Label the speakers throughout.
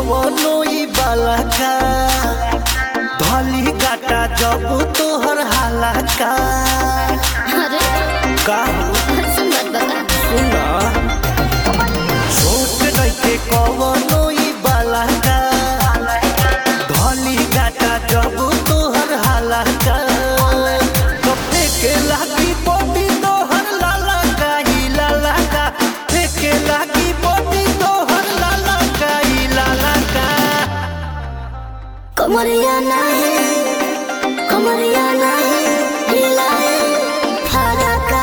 Speaker 1: कवनो ई बाला का धली काटा जब तोहर हाला का का सुना सोच नइखे कवनो ई बाला का धली काटा जब तोहर हाला का कपे के लागी बॉडी तोहर लाला का ही लाला का फेके लागी बॉडी तोहर लाला का ही लाला का
Speaker 2: कमरिया नहीं हिलाए फरका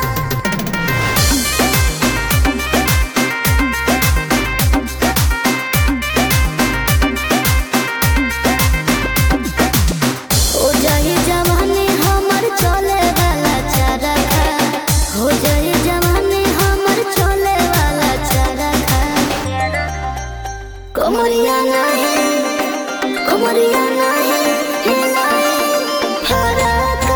Speaker 2: हो जाई जवानी हमर चले वाला चरखा हो जाई जवानी हमर चले वाला चरखा कमरिया नहीं हिलाए फरका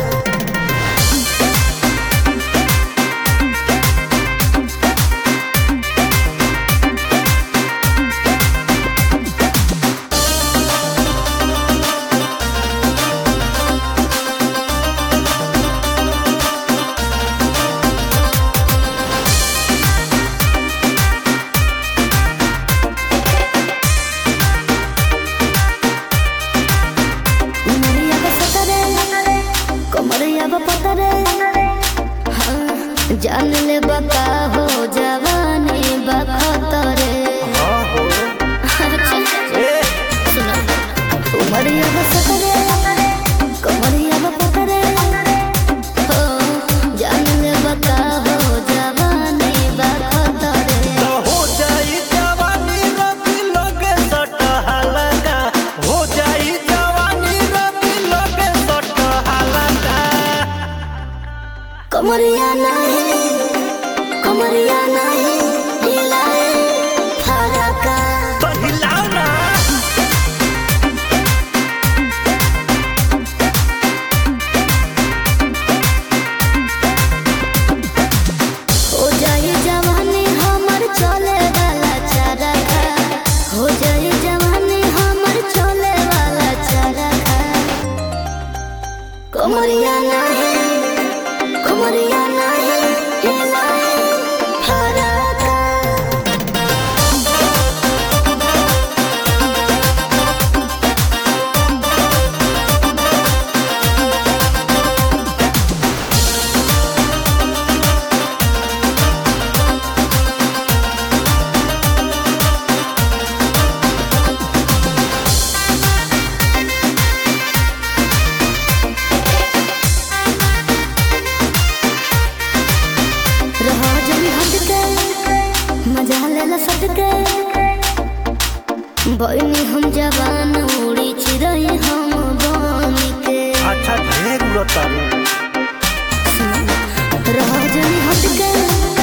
Speaker 2: जान ले बका हो जवानी बखतरे सुना उमरिया बसतरे कमरिया बपतरे हो जान ले बका हो जवानी बखतरे
Speaker 1: हो जाई जवानी रवि लगे सटहाला का हो जाई जवानी रवि लगे सटहाला का
Speaker 2: कमरिया नहीं हिलाए फरका
Speaker 1: तो हिलाओ ना
Speaker 2: हो जाई जवानी हमर चले वाला चरखा हो जाई जवानी हमर चले वाला चरखा कमरिया नहीं हिलाए फरका मजा लेला सटके बइनी हम जवान उड़ी चिरई हम बनी के
Speaker 1: अच्छा ढेर उड़ता
Speaker 2: रह जनी हटके